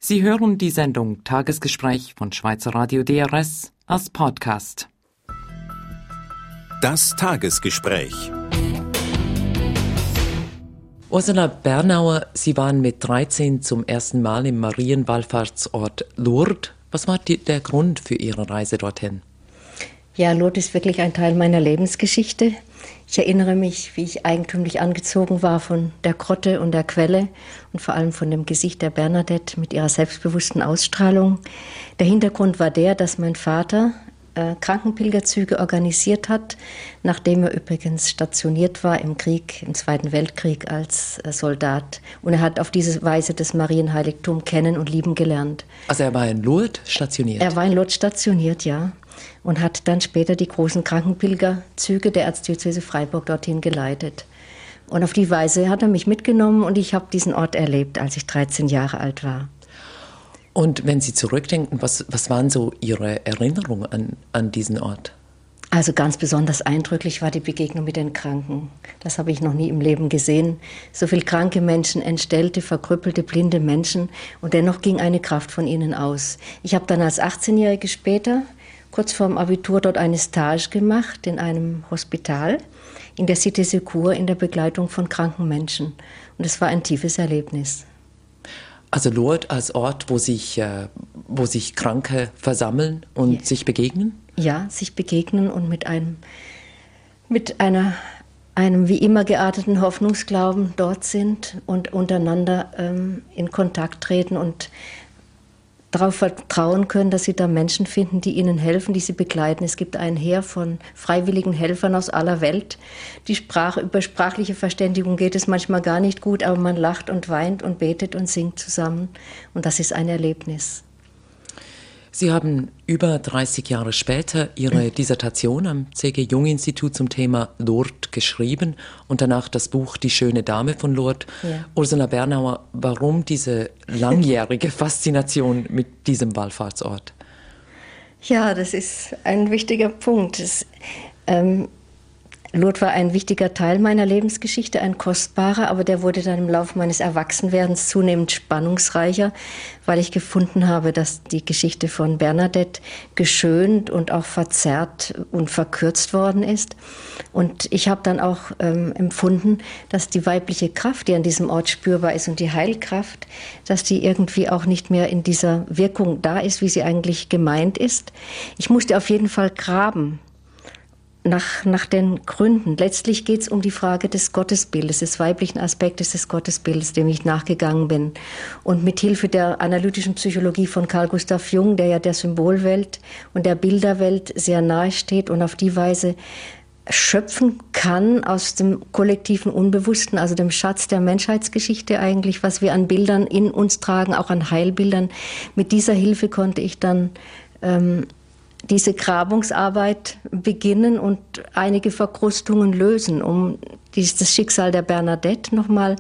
Sie hören die Sendung Tagesgespräch von Schweizer Radio DRS als Podcast. Das Tagesgespräch. Ursula Bernauer, Sie waren mit 13 zum ersten Mal im Marienwallfahrtsort Lourdes. Was war der Grund für Ihre Reise dorthin? Ja, Lourdes ist wirklich ein Teil meiner Lebensgeschichte. Ich erinnere mich, wie ich eigentümlich angezogen war von der Grotte und der Quelle und vor allem von dem Gesicht der Bernadette mit ihrer selbstbewussten Ausstrahlung. Der Hintergrund war der, dass mein Vater Krankenpilgerzüge organisiert hat, nachdem er übrigens stationiert war im Krieg, im Zweiten Weltkrieg als Soldat. Und er hat auf diese Weise das Marienheiligtum kennen und lieben gelernt. Also er war in Lourdes stationiert? Er war in Lourdes stationiert, ja. Und hat dann später die großen Krankenpilgerzüge der Erzdiözese Freiburg dorthin geleitet. Und auf die Weise hat er mich mitgenommen und ich habe diesen Ort erlebt, als ich 13 Jahre alt war. Und wenn Sie zurückdenken, was waren so Ihre Erinnerungen an diesen Ort? Also ganz besonders eindrücklich war die Begegnung mit den Kranken. Das habe ich noch nie im Leben gesehen. So viele kranke Menschen, entstellte, verkrüppelte, blinde Menschen. Und dennoch ging eine Kraft von ihnen aus. Ich habe dann als 18-Jährige später, kurz vorm Abitur, dort eine Stage gemacht in einem Hospital in der Cité Secours in der Begleitung von kranken Menschen. Und es war ein tiefes Erlebnis. Also Lourdes als Ort, wo sich Kranke versammeln und sich begegnen? Ja, sich begegnen und mit einem wie immer gearteten Hoffnungsglauben dort sind und untereinander in Kontakt treten und darauf vertrauen können, dass sie da Menschen finden, die ihnen helfen, die sie begleiten. Es gibt ein Heer von freiwilligen Helfern aus aller Welt. Über sprachliche Verständigung geht es manchmal gar nicht gut, aber man lacht und weint und betet und singt zusammen. Und das ist ein Erlebnis. Sie haben über 30 Jahre später Ihre Dissertation am C.G. Jung-Institut zum Thema Lourdes geschrieben und danach das Buch Die schöne Dame von Lourdes. Ja. Ursula Bernauer, warum diese langjährige Faszination mit diesem Wallfahrtsort? Ja, das ist ein wichtiger Punkt. Lourdes war ein wichtiger Teil meiner Lebensgeschichte, ein kostbarer, aber der wurde dann im Laufe meines Erwachsenwerdens zunehmend spannungsreicher, weil ich gefunden habe, dass die Geschichte von Bernadette geschönt und auch verzerrt und verkürzt worden ist. Und ich habe dann auch empfunden, dass die weibliche Kraft, die an diesem Ort spürbar ist und die Heilkraft, dass die irgendwie auch nicht mehr in dieser Wirkung da ist, wie sie eigentlich gemeint ist. Ich musste auf jeden Fall graben. Nach den Gründen. Letztlich geht es um die Frage des Gottesbildes, des weiblichen Aspektes des Gottesbildes, dem ich nachgegangen bin. Und mit Hilfe der analytischen Psychologie von Carl Gustav Jung, der ja der Symbolwelt und der Bilderwelt sehr nahe steht und auf die Weise schöpfen kann aus dem kollektiven Unbewussten, also dem Schatz der Menschheitsgeschichte eigentlich, was wir an Bildern in uns tragen, auch an Heilbildern. Mit dieser Hilfe konnte ich dann diese Grabungsarbeit beginnen und einige Verkrustungen lösen, um das Schicksal der Bernadette nochmal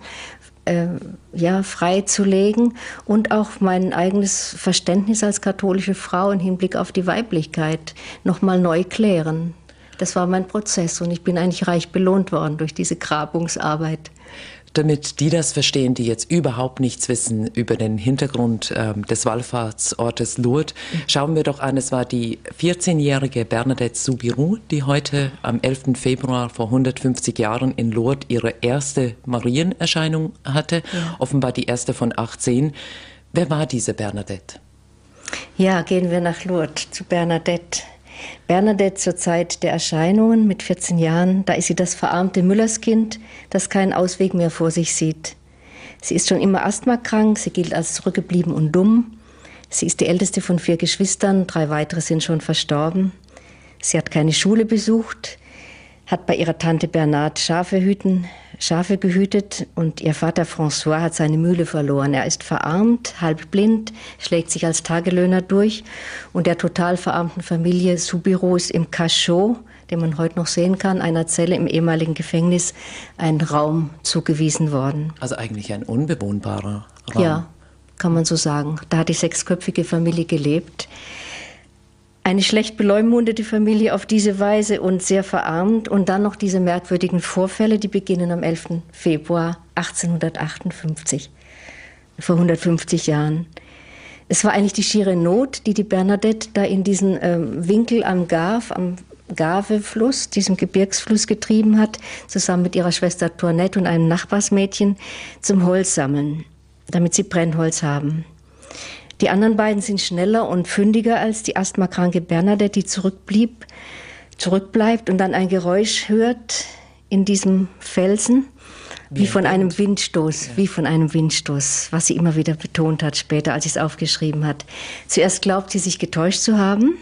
freizulegen und auch mein eigenes Verständnis als katholische Frau im Hinblick auf die Weiblichkeit nochmal neu klären. Das war mein Prozess und ich bin eigentlich reich belohnt worden durch diese Grabungsarbeit. Damit die das verstehen, die jetzt überhaupt nichts wissen über den Hintergrund des Wallfahrtsortes Lourdes, schauen wir doch an, es war die 14-jährige Bernadette Soubirous, die heute am 11. Februar vor 150 Jahren in Lourdes ihre erste Marienerscheinung hatte, offenbar die erste von 18. Wer war diese Bernadette? Ja, gehen wir nach Lourdes zu Bernadette. Bernadette zur Zeit der Erscheinungen mit 14 Jahren, da ist sie das verarmte Müllerskind, das keinen Ausweg mehr vor sich sieht. Sie ist schon immer asthmakrank, sie gilt als zurückgeblieben und dumm. Sie ist die älteste von 4 Geschwistern, 3 weitere sind schon verstorben. Sie hat keine Schule besucht, hat bei ihrer Tante Bernard Schafe gehütet und ihr Vater François hat seine Mühle verloren. Er ist verarmt, halb blind, schlägt sich als Tagelöhner durch und der total verarmten Familie Soubirous ist im Cachot, den man heute noch sehen kann, einer Zelle im ehemaligen Gefängnis, ein Raum zugewiesen worden. Also eigentlich ein unbewohnbarer Raum. Ja, kann man so sagen. Da hat die 6-köpfige Familie gelebt. Eine schlecht beleumundete Familie auf diese Weise und sehr verarmt und dann noch diese merkwürdigen Vorfälle, die beginnen am 11. Februar 1858, vor 150 Jahren. Es war eigentlich die schiere Not, die Bernadette da in diesen Winkel am Gave-Fluss, diesem Gebirgsfluss getrieben hat, zusammen mit ihrer Schwester Toinette und einem Nachbarsmädchen zum Holzsammeln, damit sie Brennholz haben. Die anderen beiden sind schneller und fündiger als die asthmakranke Bernadette, die zurückbleibt und dann ein Geräusch hört in diesem Felsen, wie von einem Windstoß, was sie immer wieder betont hat später, als sie es aufgeschrieben hat. Zuerst glaubt sie, sich getäuscht zu haben,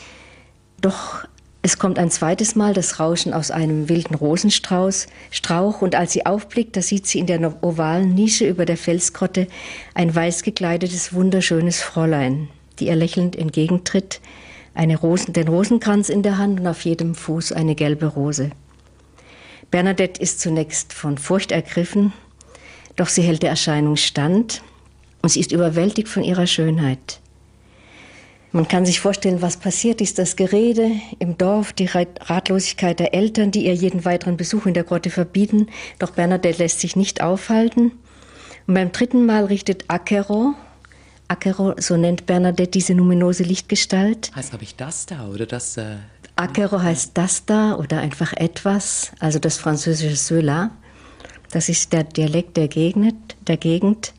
doch es kommt ein zweites Mal das Rauschen aus einem wilden Rosenstrauch, und als sie aufblickt, da sieht sie in der ovalen Nische über der Felsgrotte ein weiß gekleidetes, wunderschönes Fräulein, die ihr lächelnd entgegentritt, den Rosenkranz in der Hand und auf jedem Fuß eine gelbe Rose. Bernadette ist zunächst von Furcht ergriffen, doch sie hält der Erscheinung stand und sie ist überwältigt von ihrer Schönheit. Man kann sich vorstellen, was passiert ist, das Gerede im Dorf, die Ratlosigkeit der Eltern, die ihr jeden weiteren Besuch in der Grotte verbieten, doch Bernadette lässt sich nicht aufhalten. Und beim dritten Mal richtet Akero, so nennt Bernadette diese numinose Lichtgestalt. Heißt, habe ich das da oder das? Akero heißt das da oder einfach etwas, also das französische cela. Das ist der Dialekt der Gegend.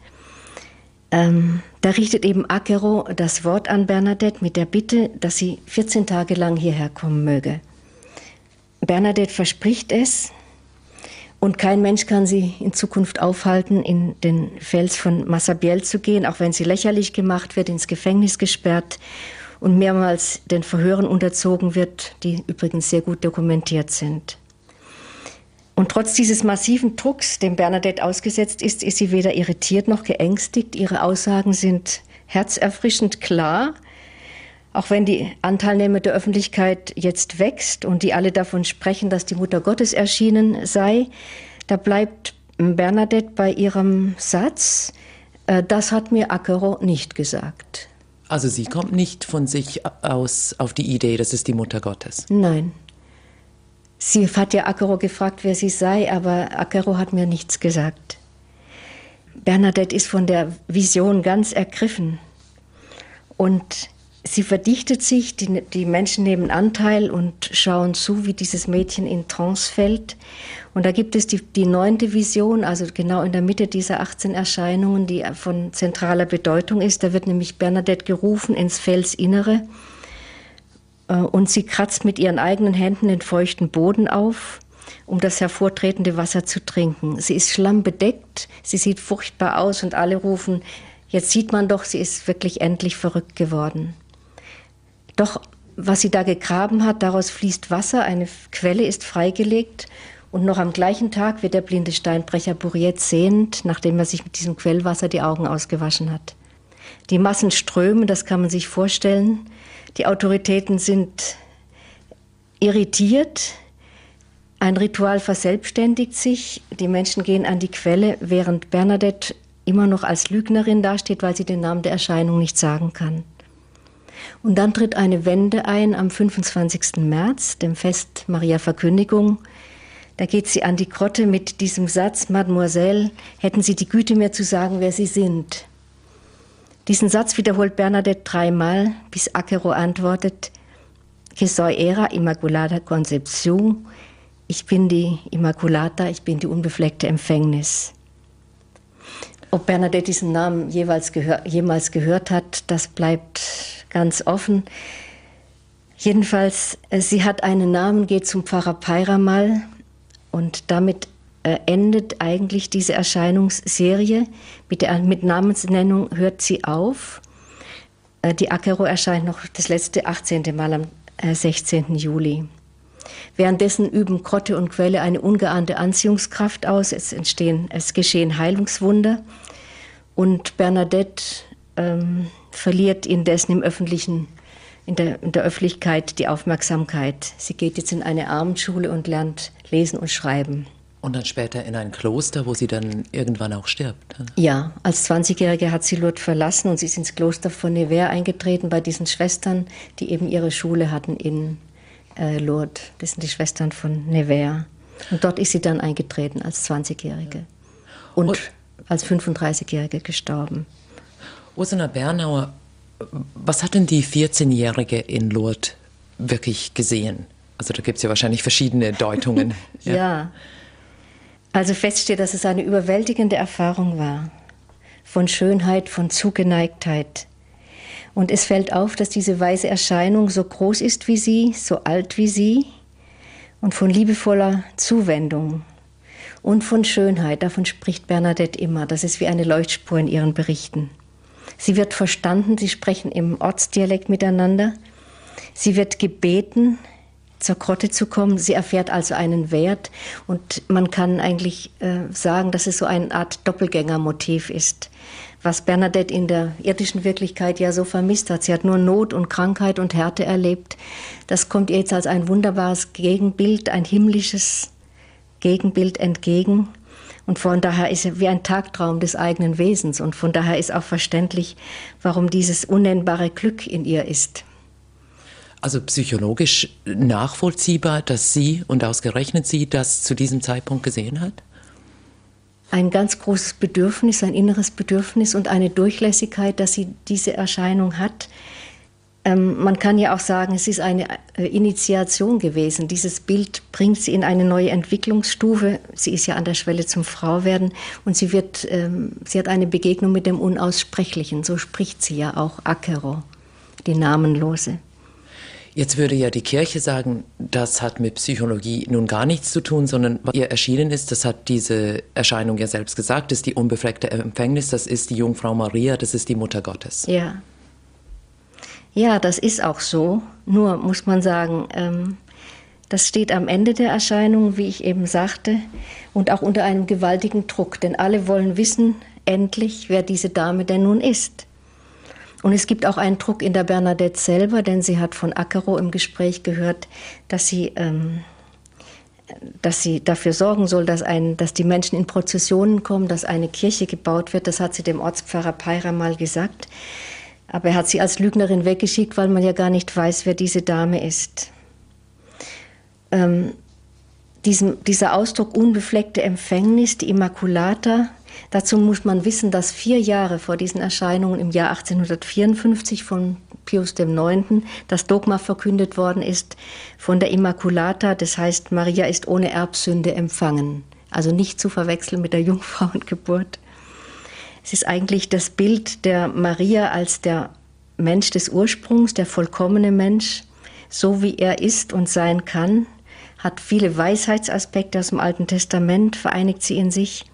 Da richtet eben Akero das Wort an Bernadette mit der Bitte, dass sie 14 Tage lang hierher kommen möge. Bernadette verspricht es und kein Mensch kann sie in Zukunft aufhalten, in den Fels von Massabielle zu gehen, auch wenn sie lächerlich gemacht wird, ins Gefängnis gesperrt und mehrmals den Verhören unterzogen wird, die übrigens sehr gut dokumentiert sind. Und trotz dieses massiven Drucks, dem Bernadette ausgesetzt ist sie weder irritiert noch geängstigt. Ihre Aussagen sind herzerfrischend klar, auch wenn die Anteilnahme der Öffentlichkeit jetzt wächst und die alle davon sprechen, dass die Mutter Gottes erschienen sei. Da bleibt Bernadette bei ihrem Satz, das hat mir Akero nicht gesagt. Also sie kommt nicht von sich aus auf die Idee, das ist die Mutter Gottes? Nein. Sie hat ja Akero gefragt, wer sie sei, aber Akero hat mir nichts gesagt. Bernadette ist von der Vision ganz ergriffen und sie verdichtet sich, die Menschen nehmen Anteil und schauen zu, wie dieses Mädchen in Trance fällt. Und da gibt es die 9. Vision, also genau in der Mitte dieser 18 Erscheinungen, die von zentraler Bedeutung ist. Da wird nämlich Bernadette gerufen ins Felsinnere und sie kratzt mit ihren eigenen Händen den feuchten Boden auf, um das hervortretende Wasser zu trinken. Sie ist schlammbedeckt, sie sieht furchtbar aus und alle rufen, jetzt sieht man doch, sie ist wirklich endlich verrückt geworden. Doch was sie da gegraben hat, daraus fließt Wasser, eine Quelle ist freigelegt und noch am gleichen Tag wird der blinde Steinbrecher Bourriette sehend, nachdem er sich mit diesem Quellwasser die Augen ausgewaschen hat. Die Massen strömen, das kann man sich vorstellen. Die Autoritäten sind irritiert. Ein Ritual verselbstständigt sich. Die Menschen gehen an die Quelle, während Bernadette immer noch als Lügnerin dasteht, weil sie den Namen der Erscheinung nicht sagen kann. Und dann tritt eine Wende ein am 25. März, dem Fest Maria Verkündigung. Da geht sie an die Grotte mit diesem Satz, Mademoiselle, hätten Sie die Güte, mir zu sagen, wer Sie sind. Diesen Satz wiederholt Bernadette 3-mal, bis Akero antwortet, que soy era Immaculada Concepción, ich bin die Immaculata, ich bin die unbefleckte Empfängnis. Ob Bernadette diesen Namen jemals gehört hat, das bleibt ganz offen. Jedenfalls, sie hat einen Namen, geht zum Pfarrer Peyramal und damit endet eigentlich diese Erscheinungsserie. Mit Namensnennung hört sie auf. Die Akero erscheint noch das letzte 18. Mal am 16. Juli. Währenddessen üben Grotte und Quelle eine ungeahnte Anziehungskraft aus. Es geschehen Heilungswunder. Und Bernadette verliert indessen in der Öffentlichkeit die Aufmerksamkeit. Sie geht jetzt in eine Abendschule und lernt lesen und schreiben. Und dann später in ein Kloster, wo sie dann irgendwann auch stirbt. Ja, als 20-Jährige hat sie Lourdes verlassen und sie ist ins Kloster von Nevers eingetreten bei diesen Schwestern, die eben ihre Schule hatten in Lourdes. Das sind die Schwestern von Nevers. Und dort ist sie dann eingetreten als 20-Jährige und als 35-Jährige gestorben. Ursula Bernauer, Was hat denn die 14-Jährige in Lourdes wirklich gesehen? Also da gibt es ja wahrscheinlich verschiedene Deutungen. Ja, also fest steht, dass es eine überwältigende Erfahrung war. Von Schönheit, von Zugeneigtheit. Und es fällt auf, dass diese weiße Erscheinung so groß ist wie sie, so alt wie sie und von liebevoller Zuwendung und von Schönheit. Davon spricht Bernadette immer. Das ist wie eine Leuchtspur in ihren Berichten. Sie wird verstanden, sie sprechen im Ortsdialekt miteinander. Sie wird gebeten, zur Grotte zu kommen. Sie erfährt also einen Wert und man kann eigentlich sagen, dass es so eine Art Doppelgängermotiv ist, was Bernadette in der irdischen Wirklichkeit ja so vermisst hat. Sie hat nur Not und Krankheit und Härte erlebt. Das kommt ihr jetzt als ein wunderbares Gegenbild, ein himmlisches Gegenbild entgegen. Und von daher ist er wie ein Tagtraum des eigenen Wesens. Und von daher ist auch verständlich, warum dieses unnennbare Glück in ihr ist. Also psychologisch nachvollziehbar, dass sie und ausgerechnet sie das zu diesem Zeitpunkt gesehen hat? Ein ganz großes Bedürfnis, ein inneres Bedürfnis und eine Durchlässigkeit, dass sie diese Erscheinung hat. Man kann ja auch sagen, es ist eine Initiation gewesen. Dieses Bild bringt sie in eine neue Entwicklungsstufe. Sie ist ja an der Schwelle zum Frauwerden und sie hat eine Begegnung mit dem Unaussprechlichen. So spricht sie ja auch, Akero, die Namenlose. Jetzt würde ja die Kirche sagen, das hat mit Psychologie nun gar nichts zu tun, sondern was ihr erschienen ist, das hat diese Erscheinung ja selbst gesagt, ist die unbefleckte Empfängnis, das ist die Jungfrau Maria, das ist die Mutter Gottes. Ja. Ja, das ist auch so. Nur muss man sagen, das steht am Ende der Erscheinung, wie ich eben sagte, und auch unter einem gewaltigen Druck, denn alle wollen wissen, endlich, wer diese Dame denn nun ist. Und es gibt auch einen Druck in der Bernadette selber, denn sie hat von Akero im Gespräch gehört, dass sie dafür sorgen soll, dass die Menschen in Prozessionen kommen, dass eine Kirche gebaut wird. Das hat sie dem Ortspfarrer Peira mal gesagt. Aber er hat sie als Lügnerin weggeschickt, weil man ja gar nicht weiß, wer diese Dame ist. Dieser Ausdruck unbefleckte Empfängnis, die Immaculata, dazu muss man wissen, dass 4 Jahre vor diesen Erscheinungen im Jahr 1854 von Pius IX. Das Dogma verkündet worden ist von der Immaculata, das heißt, Maria ist ohne Erbsünde empfangen, also nicht zu verwechseln mit der Jungfrauengeburt. Es ist eigentlich das Bild der Maria als der Mensch des Ursprungs, der vollkommene Mensch, so wie er ist und sein kann, hat viele Weisheitsaspekte aus dem Alten Testament, vereinigt sie in sich.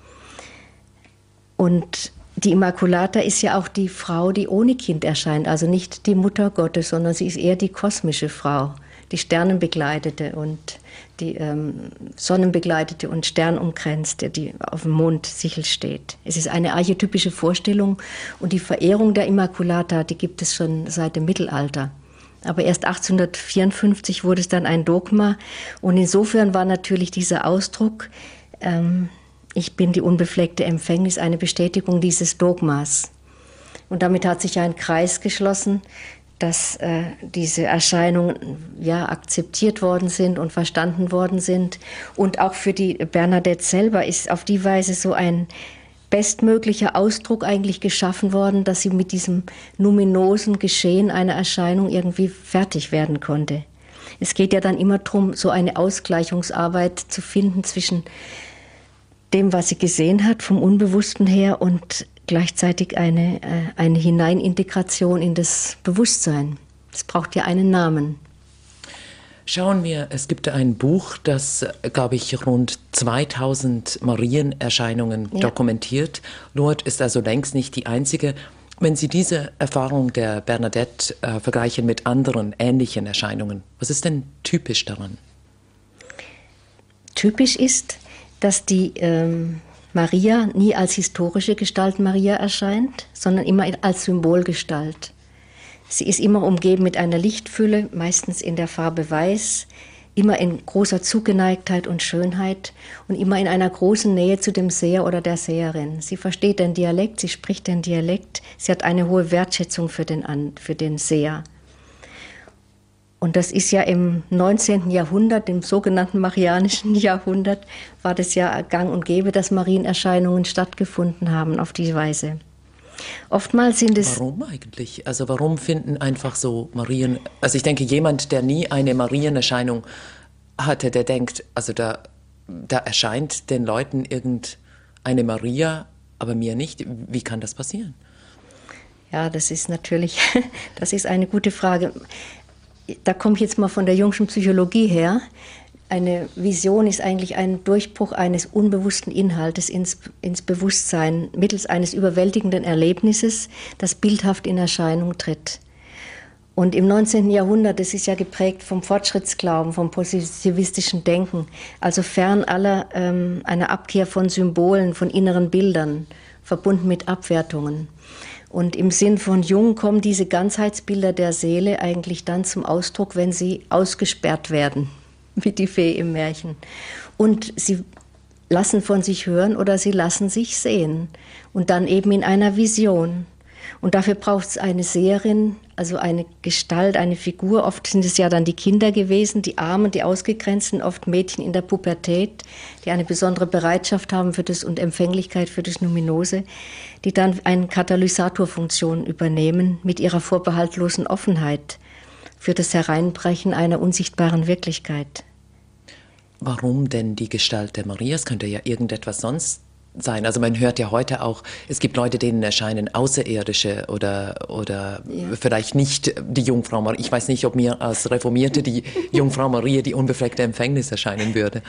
Und die Immaculata ist ja auch die Frau, die ohne Kind erscheint, also nicht die Mutter Gottes, sondern sie ist eher die kosmische Frau, die Sternenbegleitete und die Sonnenbegleitete und Sternumkränzte, die auf dem Mondsichel steht. Es ist eine archetypische Vorstellung und die Verehrung der Immaculata, die gibt es schon seit dem Mittelalter. Aber erst 1854 wurde es dann ein Dogma und insofern war natürlich dieser Ausdruck, ich bin die unbefleckte Empfängnis, eine Bestätigung dieses Dogmas. Und damit hat sich ein Kreis geschlossen, dass diese Erscheinungen ja akzeptiert worden sind und verstanden worden sind. Und auch für die Bernadette selber ist auf die Weise so ein bestmöglicher Ausdruck eigentlich geschaffen worden, dass sie mit diesem numinosen Geschehen einer Erscheinung irgendwie fertig werden konnte. Es geht ja dann immer darum, so eine Ausgleichungsarbeit zu finden zwischen dem, was sie gesehen hat, vom Unbewussten her und gleichzeitig eine Hineinintegration in das Bewusstsein. Es braucht ja einen Namen. Schauen wir, es gibt ein Buch, das, glaube ich, rund 2000 Marienerscheinungen dokumentiert. Lourdes ist also längst nicht die einzige. Wenn Sie diese Erfahrung der Bernadette vergleichen mit anderen ähnlichen Erscheinungen, was ist denn typisch daran? Typisch ist, dass die Maria nie als historische Gestalt Maria erscheint, sondern immer als Symbolgestalt. Sie ist immer umgeben mit einer Lichtfülle, meistens in der Farbe Weiß, immer in großer Zugeneigtheit und Schönheit und immer in einer großen Nähe zu dem Seher oder der Seherin. Sie versteht den Dialekt, sie spricht den Dialekt, sie hat eine hohe Wertschätzung für den Seher. Und das ist ja im 19. Jahrhundert, im sogenannten Marianischen Jahrhundert, war das ja gang und gäbe, dass Marienerscheinungen stattgefunden haben auf die Weise. Oftmals sind es... Warum eigentlich? Also warum finden einfach so Marien... Also ich denke, jemand, der nie eine Marienerscheinung hatte, der denkt, also da erscheint den Leuten irgendeine Maria, aber mir nicht. Wie kann das passieren? Ja, das ist natürlich, das ist eine gute Frage. Da komme ich jetzt mal von der Jungschen Psychologie her. Eine Vision ist eigentlich ein Durchbruch eines unbewussten Inhaltes ins Bewusstsein mittels eines überwältigenden Erlebnisses, das bildhaft in Erscheinung tritt. Und im 19. Jahrhundert, das ist ja geprägt vom Fortschrittsglauben, vom positivistischen Denken, also fern einer Abkehr von Symbolen, von inneren Bildern, verbunden mit Abwertungen. Und im Sinn von Jung kommen diese Ganzheitsbilder der Seele eigentlich dann zum Ausdruck, wenn sie ausgesperrt werden, wie die Fee im Märchen. Und sie lassen von sich hören oder sie lassen sich sehen. Und dann eben in einer Vision. Und dafür braucht es eine Seherin, also eine Gestalt, eine Figur. Oft sind es ja dann die Kinder gewesen, die Armen, die Ausgegrenzten, oft Mädchen in der Pubertät, die eine besondere Bereitschaft haben für das und Empfänglichkeit für das Numinose, die dann eine Katalysatorfunktion übernehmen mit ihrer vorbehaltlosen Offenheit für das Hereinbrechen einer unsichtbaren Wirklichkeit. Warum denn die Gestalt der Maria? Es könnte ja irgendetwas sonst sein. Also man hört ja heute auch, es gibt Leute, denen erscheinen Außerirdische oder vielleicht nicht die Jungfrau Maria. Ich weiß nicht, ob mir als Reformierte die Jungfrau Maria die unbefleckte Empfängnis erscheinen würde.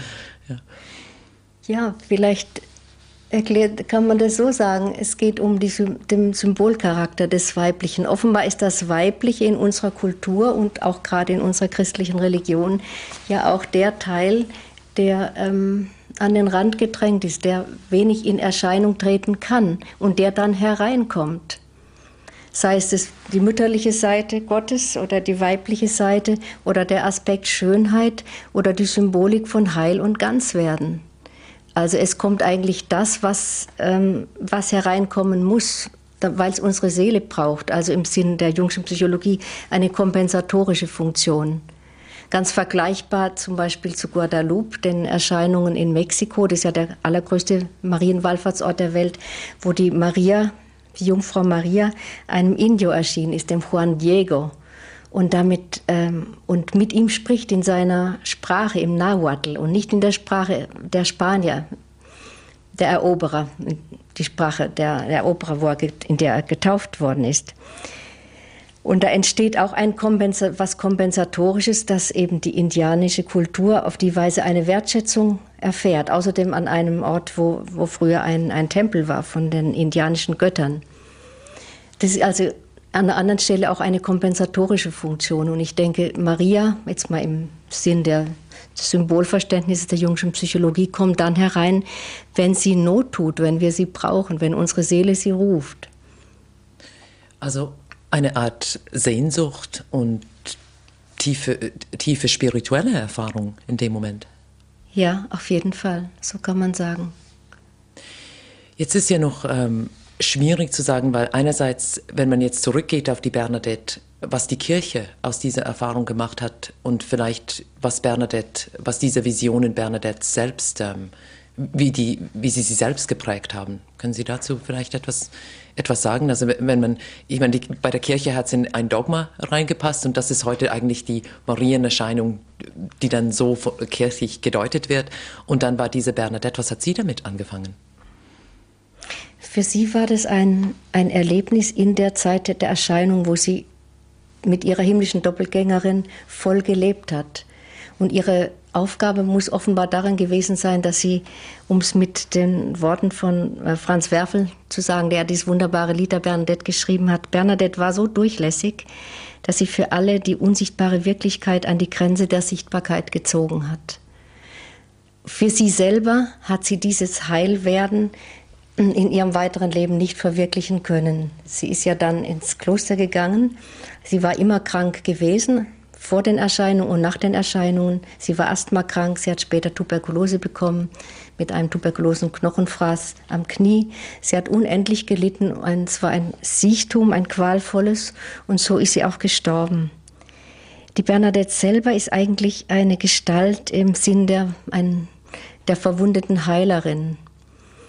Ja, vielleicht kann man das so sagen, es geht um den Symbolcharakter des Weiblichen. Offenbar ist das Weibliche in unserer Kultur und auch gerade in unserer christlichen Religion ja auch der Teil, der an den Rand gedrängt ist, der wenig in Erscheinung treten kann und der dann hereinkommt. Sei es die mütterliche Seite Gottes oder die weibliche Seite oder der Aspekt Schönheit oder die Symbolik von Heil und Ganzwerden. Also es kommt eigentlich das, was hereinkommen muss, weil es unsere Seele braucht, also im Sinne der Jungschen Psychologie eine kompensatorische Funktion. Ganz vergleichbar zum Beispiel zu Guadalupe, den Erscheinungen in Mexiko, das ist ja der allergrößte Marienwallfahrtsort der Welt, wo die Jungfrau Maria, einem Indio erschienen ist, dem Juan Diego. Und mit ihm spricht in seiner Sprache, im Nahuatl, und nicht in der Sprache der Spanier, der Eroberer, die Sprache der Eroberer, in der er getauft worden ist. Und da entsteht auch was Kompensatorisches, dass eben die indianische Kultur auf die Weise eine Wertschätzung erfährt. Außerdem an einem Ort, wo früher ein Tempel war von den indianischen Göttern. Das ist also an einer anderen Stelle auch eine kompensatorische Funktion. Und ich denke, Maria, jetzt mal im Sinn des Symbolverständnisses der Jungschen Psychologie, kommt dann herein, wenn sie Not tut, wenn wir sie brauchen, wenn unsere Seele sie ruft. Also eine Art Sehnsucht und tiefe spirituelle Erfahrung in dem Moment. Ja, auf jeden Fall, so kann man sagen. Jetzt ist ja noch schwierig zu sagen, weil einerseits, wenn man jetzt zurückgeht auf die Bernadette, was die Kirche aus dieser Erfahrung gemacht hat und vielleicht was diese Visionen Bernadette selbst, wie sie selbst geprägt haben. Können Sie dazu vielleicht etwas sagen? Also bei der Kirche hat es in ein Dogma reingepasst und das ist heute eigentlich die Marienerscheinung, die dann so kirchlich gedeutet wird. Und dann war diese Bernadette, was hat sie damit angefangen? Für sie war das ein Erlebnis in der Zeit der Erscheinung, wo sie mit ihrer himmlischen Doppelgängerin voll gelebt hat. Und ihre Aufgabe muss offenbar darin gewesen sein, dass sie, um es mit den Worten von Franz Werfel zu sagen, der dieses wunderbare Lied der Bernadette geschrieben hat, Bernadette war so durchlässig, dass sie für alle die unsichtbare Wirklichkeit an die Grenze der Sichtbarkeit gezogen hat. Für sie selber hat sie dieses Heilwerden in ihrem weiteren Leben nicht verwirklichen können. Sie ist ja dann ins Kloster gegangen. Sie war immer krank gewesen, vor den Erscheinungen und nach den Erscheinungen. Sie war asthmakrank, sie hat später Tuberkulose bekommen, mit einem tuberkulosen Knochenfraß am Knie. Sie hat unendlich gelitten, es war ein Siechtum, ein qualvolles, und so ist sie auch gestorben. Die Bernadette selber ist eigentlich eine Gestalt im Sinn der verwundeten Heilerin,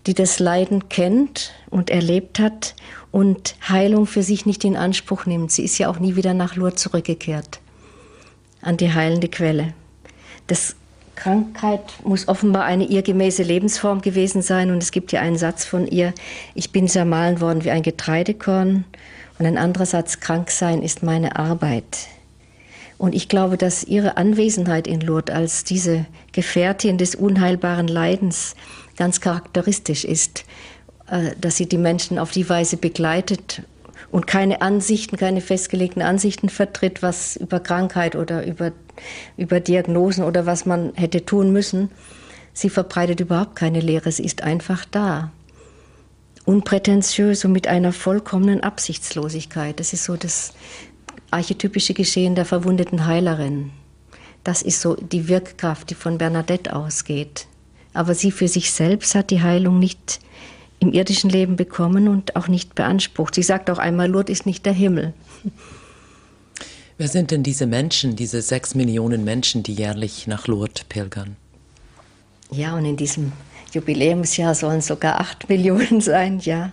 die das Leiden kennt und erlebt hat und Heilung für sich nicht in Anspruch nimmt. Sie ist ja auch nie wieder nach Lourdes zurückgekehrt, an die heilende Quelle. Das Krankheit muss offenbar eine ihr gemäße Lebensform gewesen sein. Und es gibt ja einen Satz von ihr: Ich bin zermahlen worden wie ein Getreidekorn. Und ein anderer Satz: Krank sein ist meine Arbeit. Und ich glaube, dass ihre Anwesenheit in Lourdes als diese Gefährtin des unheilbaren Leidens ganz charakteristisch ist, dass sie die Menschen auf die Weise begleitet und keine Ansichten, keine festgelegten Ansichten vertritt, was über Krankheit oder über Diagnosen oder was man hätte tun müssen. Sie verbreitet überhaupt keine Lehre, sie ist einfach da. Unprätentiös und mit einer vollkommenen Absichtslosigkeit. Das ist so das archetypische Geschehen der verwundeten Heilerin. Das ist so die Wirkkraft, die von Bernadette ausgeht. Aber sie für sich selbst hat die Heilung nicht im irdischen Leben bekommen und auch nicht beansprucht. Sie sagt auch einmal, Lourdes ist nicht der Himmel. Wer sind denn diese Menschen, diese 6 Millionen Menschen, die jährlich nach Lourdes pilgern? Ja, und in diesem Jubiläumsjahr sollen sogar 8 Millionen sein, ja.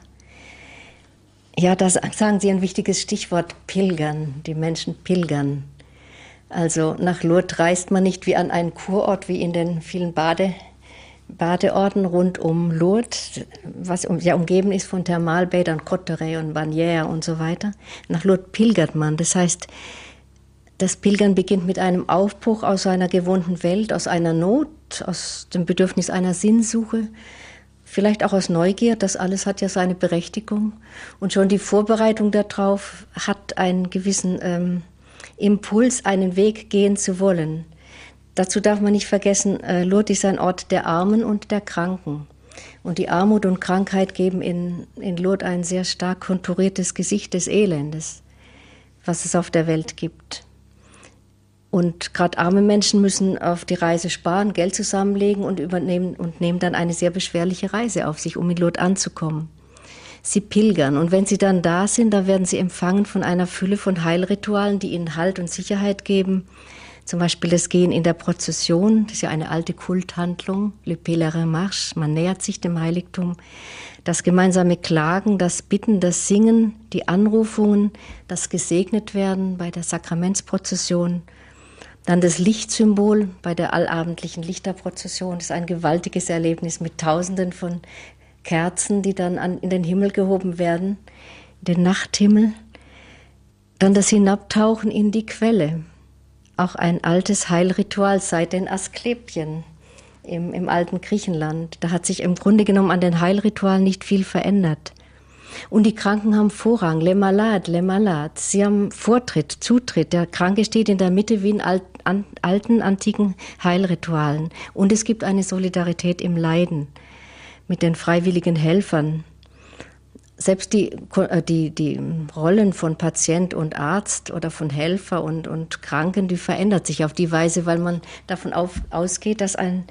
Ja, da sagen Sie ein wichtiges Stichwort: Pilgern. Die Menschen pilgern. Also nach Lourdes reist man nicht wie an einen Kurort, wie in den vielen Badeorten rund um Lourdes, was ja umgeben ist von Thermalbädern, Cotteret und Bagnères und so weiter. Nach Lourdes pilgert man. Das heißt, das Pilgern beginnt mit einem Aufbruch aus einer gewohnten Welt, aus einer Not, aus dem Bedürfnis einer Sinnsuche, vielleicht auch aus Neugier. Das alles hat ja seine Berechtigung. Und schon die Vorbereitung darauf hat einen gewissen Impuls, einen Weg gehen zu wollen. Dazu darf man nicht vergessen, Lourdes ist ein Ort der Armen und der Kranken. Und die Armut und Krankheit geben in Lourdes ein sehr stark konturiertes Gesicht des Elendes, was es auf der Welt gibt. Und gerade arme Menschen müssen auf die Reise sparen, Geld zusammenlegen und nehmen dann eine sehr beschwerliche Reise auf sich, um in Lourdes anzukommen. Sie pilgern, und wenn sie dann da sind, dann werden sie empfangen von einer Fülle von Heilritualen, die ihnen Halt und Sicherheit geben. Zum Beispiel das Gehen in der Prozession, das ist ja eine alte Kulthandlung, le pèlerin marche, man nähert sich dem Heiligtum. Das gemeinsame Klagen, das Bitten, das Singen, die Anrufungen, das Gesegnetwerden bei der Sakramentsprozession. Dann das Lichtsymbol bei der allabendlichen Lichterprozession, das ist ein gewaltiges Erlebnis mit Tausenden von Kerzen, die dann in den Himmel gehoben werden, den Nachthimmel. Dann das Hinabtauchen in die Quelle. Auch ein altes Heilritual seit den Asklepien im alten Griechenland. Da hat sich im Grunde genommen an den Heilritualen nicht viel verändert. Und die Kranken haben Vorrang, les malades. Sie haben Vortritt, Zutritt. Der Kranke steht in der Mitte wie in alten, antiken Heilritualen. Und es gibt eine Solidarität im Leiden mit den freiwilligen Helfern. Selbst die Rollen von Patient und Arzt oder von Helfer und Kranken, die verändert sich auf die Weise, weil man davon ausgeht, dass ein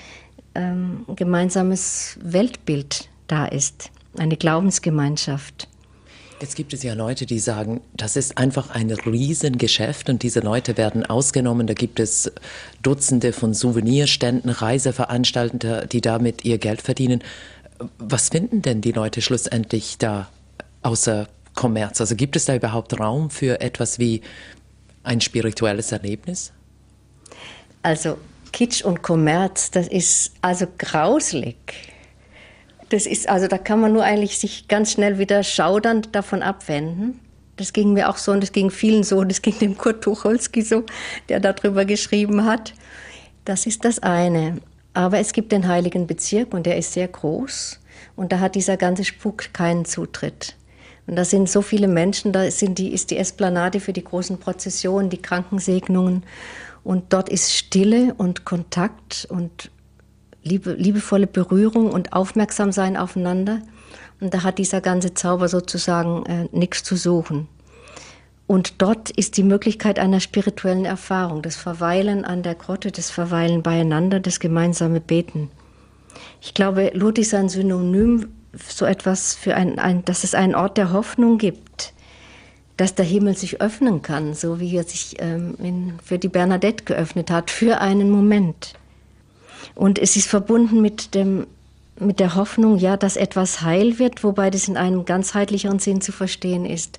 gemeinsames Weltbild da ist, eine Glaubensgemeinschaft. Jetzt gibt es ja Leute, die sagen, das ist einfach ein Riesengeschäft und diese Leute werden ausgenommen. Da gibt es Dutzende von Souvenirständen, Reiseveranstalter, die damit ihr Geld verdienen. Was finden denn die Leute schlussendlich da außer Kommerz? Also gibt es da überhaupt Raum für etwas wie ein spirituelles Erlebnis? Also Kitsch und Kommerz, das ist also grauslig. Das ist, also da kann man nur eigentlich sich ganz schnell wieder schaudernd davon abwenden. Das ging mir auch so und das ging vielen so. Das ging dem Kurt Tucholsky so, der darüber geschrieben hat. Das ist das eine. Aber es gibt den heiligen Bezirk und der ist sehr groß. Und da hat dieser ganze Spuk keinen Zutritt. Und da sind so viele Menschen, da ist die Esplanade für die großen Prozessionen, die Krankensegnungen. Und dort ist Stille und Kontakt und liebevolle Berührung und Aufmerksamsein aufeinander. Und da hat dieser ganze Zauber sozusagen nichts zu suchen. Und dort ist die Möglichkeit einer spirituellen Erfahrung, das Verweilen an der Grotte, das Verweilen beieinander, das gemeinsame Beten. Ich glaube, Lourdes ist ein Synonym so etwas für dass es einen Ort der Hoffnung gibt, dass der Himmel sich öffnen kann, so wie er sich für die Bernadette geöffnet hat, für einen Moment. Und es ist verbunden mit dem mit der Hoffnung, ja, dass etwas heil wird, wobei das in einem ganzheitlicheren Sinn zu verstehen ist.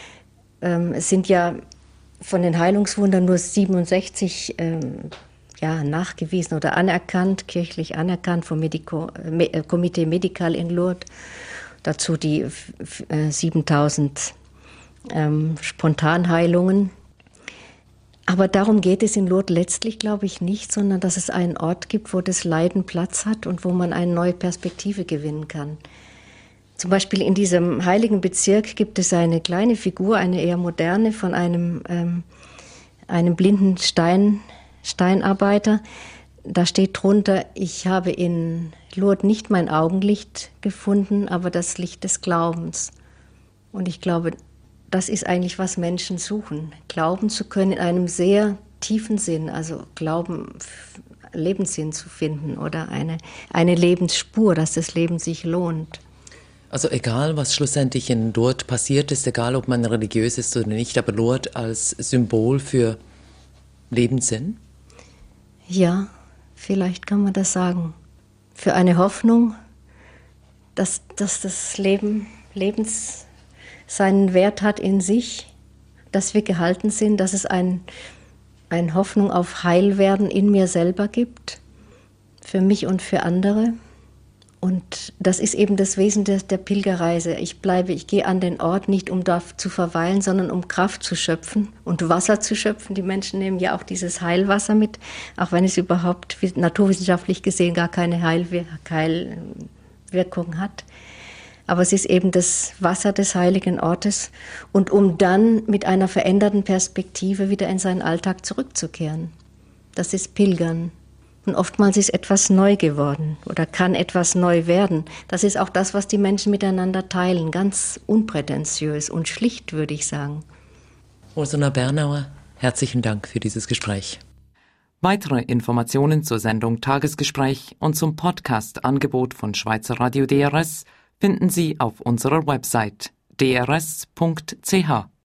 Es sind ja von den Heilungswundern nur 67 nachgewiesen oder anerkannt, kirchlich anerkannt vom Comité Médical in Lourdes. Dazu die 7000 Spontanheilungen. Aber darum geht es in Lourdes letztlich, glaube ich, nicht, sondern dass es einen Ort gibt, wo das Leiden Platz hat und wo man eine neue Perspektive gewinnen kann. Zum Beispiel in diesem heiligen Bezirk gibt es eine kleine Figur, eine eher moderne, von einem blinden Steinarbeiter. Da steht drunter: Ich habe in Lourdes nicht mein Augenlicht gefunden, aber das Licht des Glaubens. Und ich glaube, das ist eigentlich, was Menschen suchen. Glauben zu können in einem sehr tiefen Sinn, also Glauben, Lebenssinn zu finden oder eine Lebensspur, dass das Leben sich lohnt. Also egal, was schlussendlich in Lourdes passiert ist, egal, ob man religiös ist oder nicht, aber Lourdes als Symbol für Lebenssinn? Ja, vielleicht kann man das sagen. Für eine Hoffnung, dass das Leben seinen Wert hat in sich, dass wir gehalten sind, dass es eine Hoffnung auf Heilwerden in mir selber gibt, für mich und für andere. Und das ist eben das Wesen der Pilgerreise. Ich gehe an den Ort nicht, um da zu verweilen, sondern um Kraft zu schöpfen und Wasser zu schöpfen. Die Menschen nehmen ja auch dieses Heilwasser mit, auch wenn es überhaupt naturwissenschaftlich gesehen gar keine Heilwirkung hat. Aber es ist eben das Wasser des heiligen Ortes, und um dann mit einer veränderten Perspektive wieder in seinen Alltag zurückzukehren. Das ist Pilgern. Und oftmals ist etwas neu geworden oder kann etwas neu werden. Das ist auch das, was die Menschen miteinander teilen. Ganz unprätentiös und schlicht, würde ich sagen. Ursula Bernauer, herzlichen Dank für dieses Gespräch. Weitere Informationen zur Sendung Tagesgespräch und zum Podcast-Angebot von Schweizer Radio DRS finden Sie auf unserer Website drs.ch.